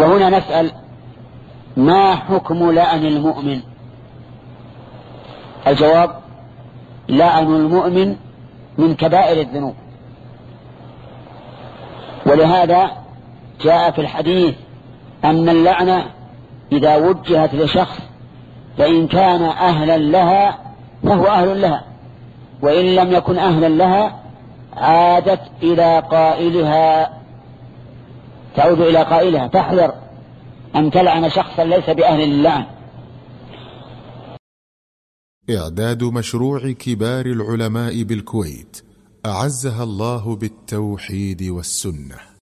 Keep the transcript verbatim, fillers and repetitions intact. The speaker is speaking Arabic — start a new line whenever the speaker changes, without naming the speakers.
وهنا نسأل: ما حكم لعن المؤمن؟ الجواب: لعن المؤمن من كبائر الذنوب، ولهذا جاء في الحديث أن اللعنة إذا وجهت لشخص فإن كان أهلا لها فهو أهل لها، وإن لم يكن أهلا لها عادت إلى قائلها، تعود إلى قائلها. فاحذر أن تلعن شخصا ليس بأهل للعن.
إعداد مشروع كبار العلماء بالكويت أعزها الله بالتوحيد والسنة.